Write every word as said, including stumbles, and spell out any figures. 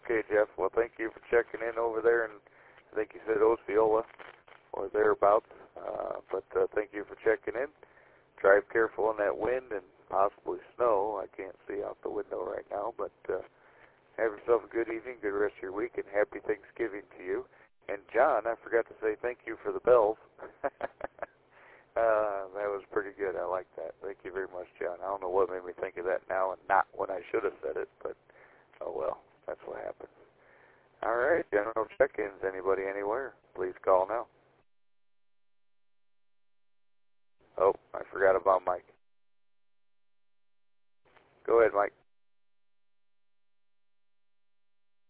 Okay, Jeff. Well, thank you for checking in over there, and I think you said Osceola or thereabouts. Uh, but uh, thank you for checking in. Drive careful in that wind and possibly snow. I can't see out the window right now, but uh, have yourself a good evening, good rest of your week, and happy Thanksgiving to you. And John, I forgot to say thank you for the bells. Uh, that was pretty good. I like that. Thank you very much, John. I don't know what made me think of that now and not when I should have said it, but oh well, that's what happens. All right, general check-ins. Anybody anywhere? Please call now. Oh, I forgot about Mike.